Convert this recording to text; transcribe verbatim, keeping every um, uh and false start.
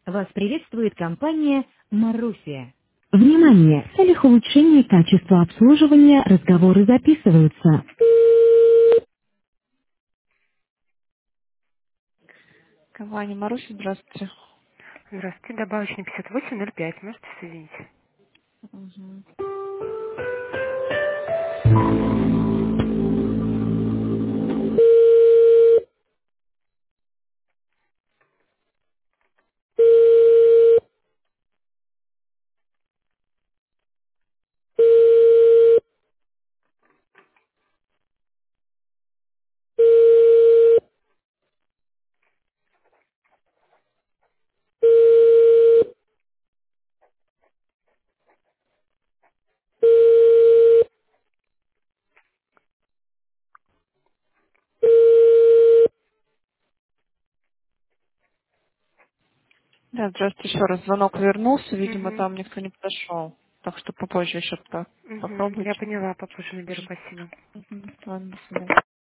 Вас приветствует компания «Маруся». Внимание! В целях улучшения качества обслуживания разговоры записываются. Компания «Маруся», здравствуйте. Здравствуйте, добавочный пятьдесят восемь ноль пять. Можете соединить? Мгм. Да, здравствуйте еще раз. Звонок вернулся, видимо, Угу. там никто не подошел. Так что попозже еще по- Угу. Я попробуйте. поняла, попозже наберу, спасибо. Мгм. Ладно, до свидания.